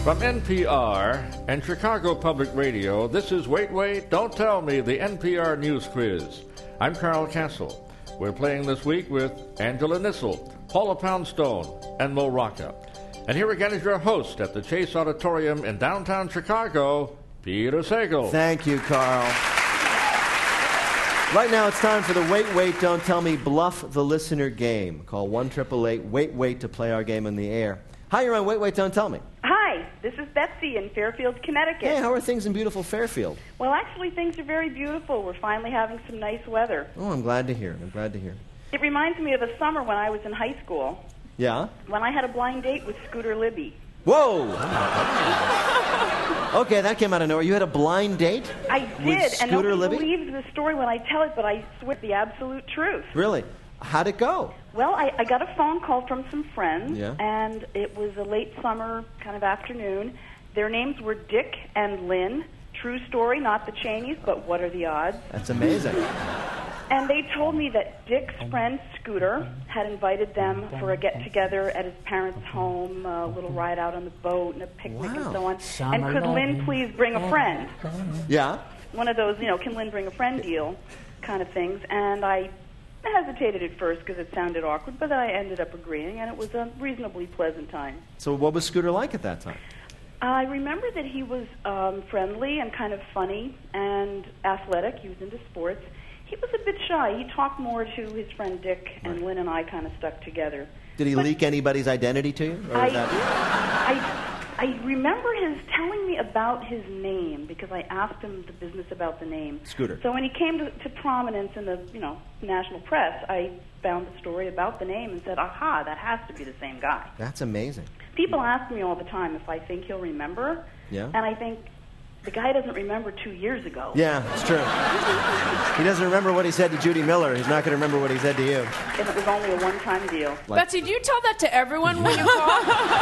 From NPR and Chicago Public Radio, this is Wait, Wait, Don't Tell Me, the NPR News Quiz. I'm Carl Castle. We're playing this week with Angela Nissel, Paula Poundstone, and Mo Rocca. And here again is your host at the Chase Auditorium in downtown Chicago, Peter Sagal. Thank you, Carl. Right now it's time for the Wait, Wait, Don't Tell Me Bluff the Listener game. Call 1-888-WAIT-WAIT to play our game on the air. Hi, you're on Wait, Wait, Don't Tell Me. Hi, this is Betsy in Fairfield, Connecticut. Hey, how are things in beautiful Fairfield? Well, actually, things are very beautiful. We're finally having some nice weather. Oh, I'm glad to hear. It reminds me of a summer when I was in high school. Yeah? When I had a blind date with Scooter Libby. Whoa! Okay, that came out of nowhere. You had a blind date? I did, and nobody Libby? believes the story when I tell it, but I swear the absolute truth. Really? How'd it go? Well, I got a phone call from some friends, Yeah. and it was a late summer kind of afternoon. Their names were Dick and Lynn. True story, not the Cheneys, but what are the odds? That's amazing. And they told me that Dick's friend Scooter had invited them for a get-together at his parents' home, a little ride out on the boat and a picnic and so on. And could Lynn please bring a friend? Yeah? One of those, can Lynn bring a friend deal kind of things. And I hesitated at first because it sounded awkward, but then I ended up agreeing, and it was a reasonably pleasant time. So what was Scooter like at that time? I remember that he was friendly and kind of funny and athletic. He was into sports. He was a bit shy. He talked more to his friend Dick, and Lynn and I kind of stuck together. Did he leak anybody's identity to you? Or I remember his telling me about his name because I asked him the business about the name. Scooter. So when he came to prominence in the national press, I found the story about the name and said, aha, that has to be the same guy. That's amazing. People ask me all the time if I think he'll remember. Yeah. And I think the guy doesn't remember 2 years ago. Yeah, it's true. He doesn't remember what he said to Judy Miller. He's not going to remember what he said to you. And it was only a one-time deal. Betsy, do you tell that to everyone when you call?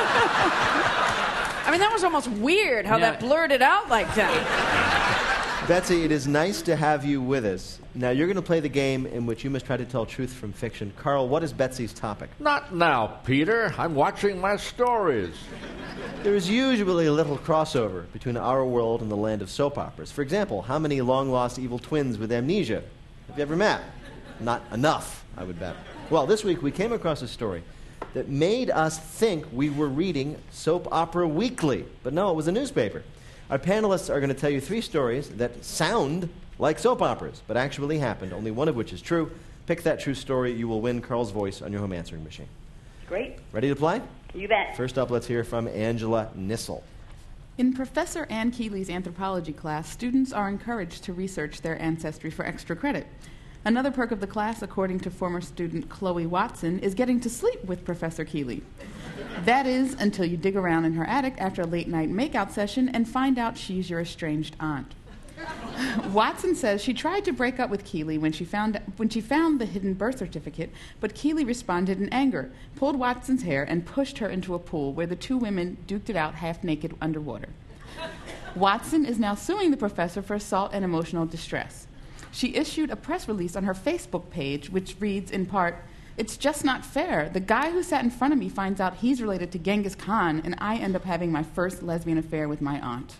I mean, that was almost weird how that blurted out like that. Betsy, it is nice to have you with us. Now, you're going to play the game in which you must try to tell truth from fiction. Carl, what is Betsy's topic? Not now, Peter. I'm watching my stories. There is usually a little crossover between our world and the land of soap operas. For example, how many long-lost evil twins with amnesia have you ever met? Not enough, I would bet. Well, this week we came across a story that made us think we were reading Soap Opera Weekly. But no, it was a newspaper. Our panelists are going to tell you 3 stories that sound like soap operas, but actually happened, only one of which is true. Pick that true story. You will win Carl's voice on your home answering machine. Great. Ready to play? You bet. First up, let's hear from Angela Nissel. In Professor Ann Keeley's anthropology class, students are encouraged to research their ancestry for extra credit. Another perk of the class, according to former student Chloe Watson, is getting to sleep with Professor Keeley. That is, until you dig around in her attic after a late-night makeout session and find out she's your estranged aunt. Watson says she tried to break up with Keeley when she found the hidden birth certificate, but Keeley responded in anger, pulled Watson's hair, and pushed her into a pool where the 2 women duked it out half-naked underwater. Watson is now suing the professor for assault and emotional distress. She issued a press release on her Facebook page, which reads in part, "It's just not fair. The guy who sat in front of me finds out he's related to Genghis Khan, and I end up having my first lesbian affair with my aunt."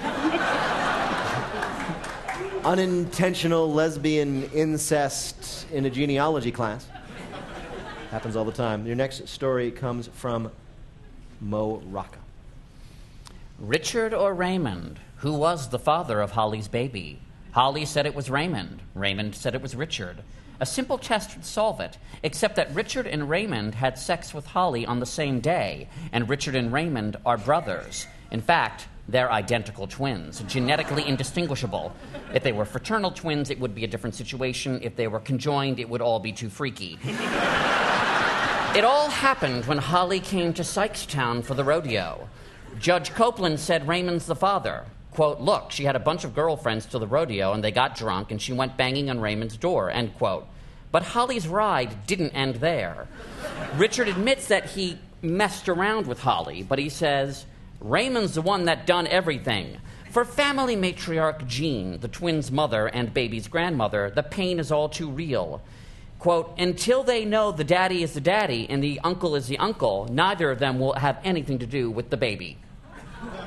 Unintentional lesbian incest in a genealogy class. Happens all the time. Your next story comes from Mo Rocca. Richard or Raymond? Who was the father of Holly's baby? Holly said it was Raymond. Raymond said it was Richard. A simple test would solve it, except that Richard and Raymond had sex with Holly on the same day, and Richard and Raymond are brothers. In fact, they're identical twins, genetically indistinguishable. If they were fraternal twins, it would be a different situation. If they were conjoined, it would all be too freaky. It all happened when Holly came to Sykes-Town for the rodeo. Judge Copeland said Raymond's the father. Quote, look, she had a bunch of girlfriends to the rodeo, and they got drunk, and she went banging on Raymond's door, end quote. But Holly's ride didn't end there. Richard admits that he messed around with Holly, but he says, Raymond's the one that done everything. For family matriarch Jean, the twins' mother and baby's grandmother, the pain is all too real. Quote, until they know the daddy is the daddy and the uncle is the uncle, neither of them will have anything to do with the baby.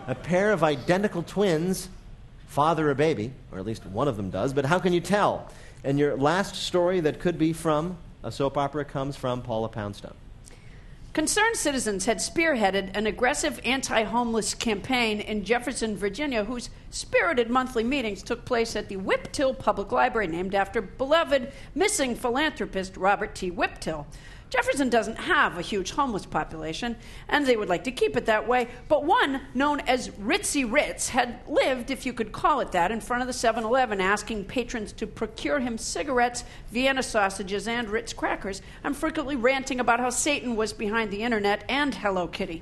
A pair of identical twins father a baby, or at least one of them does, but how can you tell? And your last story that could be from a soap opera comes from Paula Poundstone. Concerned citizens had spearheaded an aggressive anti-homeless campaign in Jefferson, Virginia, whose spirited monthly meetings took place at the Whiptill Public Library, named after beloved missing philanthropist Robert T. Whiptill. Jefferson doesn't have a huge homeless population, and they would like to keep it that way, but one, known as Ritzy Ritz, had lived, if you could call it that, in front of the 7-Eleven, asking patrons to procure him cigarettes, Vienna sausages, and Ritz crackers, and frequently ranting about how Satan was behind the internet and Hello Kitty.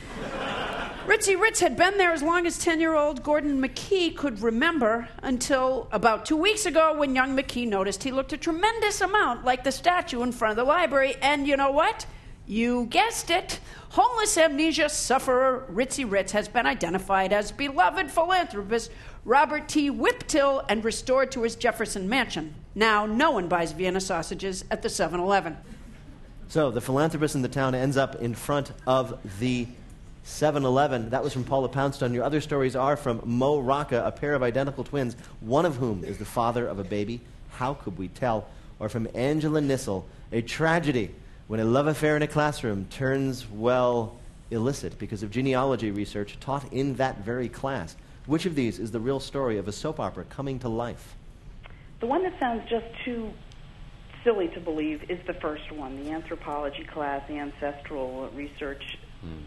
Ritzy Ritz had been there as long as 10-year-old Gordon McKee could remember, until about 2 weeks ago when young McKee noticed he looked a tremendous amount like the statue in front of the library. And you know what? You guessed it. Homeless amnesia sufferer Ritzy Ritz has been identified as beloved philanthropist Robert T. Whiptill and restored to his Jefferson mansion. Now no one buys Vienna sausages at the 7-Eleven. So the philanthropist in the town ends up in front of the 7-Eleven. That was from Paula Poundstone. Your other stories are from Mo Rocca, a pair of identical twins, one of whom is the father of a baby. How could we tell? Or from Angela Nissel, a tragedy when a love affair in a classroom turns, well, illicit because of genealogy research taught in that very class. Which of these is the real story of a soap opera coming to life? The one that sounds just too silly to believe is the first one, the anthropology class, the ancestral research.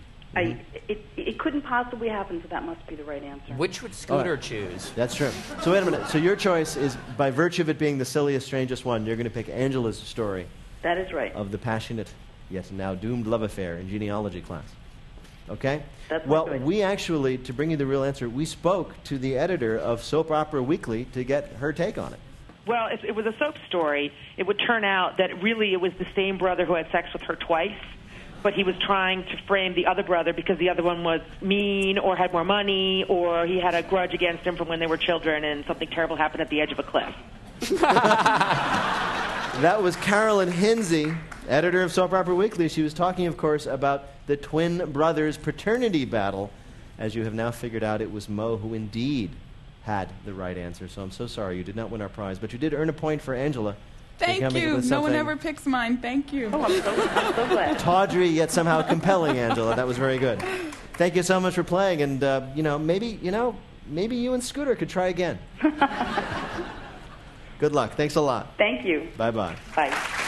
It couldn't possibly happen, so that must be the right answer. Which would Scooter choose? That's true. So wait a minute. So your choice is, by virtue of it being the silliest, strangest one, you're going to pick Angela's story. That is right. Of the passionate, yet now doomed love affair in genealogy class. Okay? That's well, good. we actually, to bring you the real answer, we spoke to the editor of Soap Opera Weekly to get her take on it. Well, if it was a soap story, it would turn out that really it was the same brother who had sex with her twice, but he was trying to frame the other brother because the other one was mean or had more money or he had a grudge against him from when they were children and something terrible happened at the edge of a cliff. That was Carolyn Hinsey, editor of Soap Opera Weekly. She was talking, of course, about the twin brothers' paternity battle. As you have now figured out, it was Mo who indeed had the right answer. So I'm so sorry you did not win our prize, but you did earn a point for Angela. Thank you. No one ever picks mine. Thank you. Oh, I'm so glad. Tawdry, yet somehow compelling, Angela. That was very good. Thank you so much for playing, and maybe you and Scooter could try again. Good luck. Thanks a lot. Thank you. Bye-bye. Bye.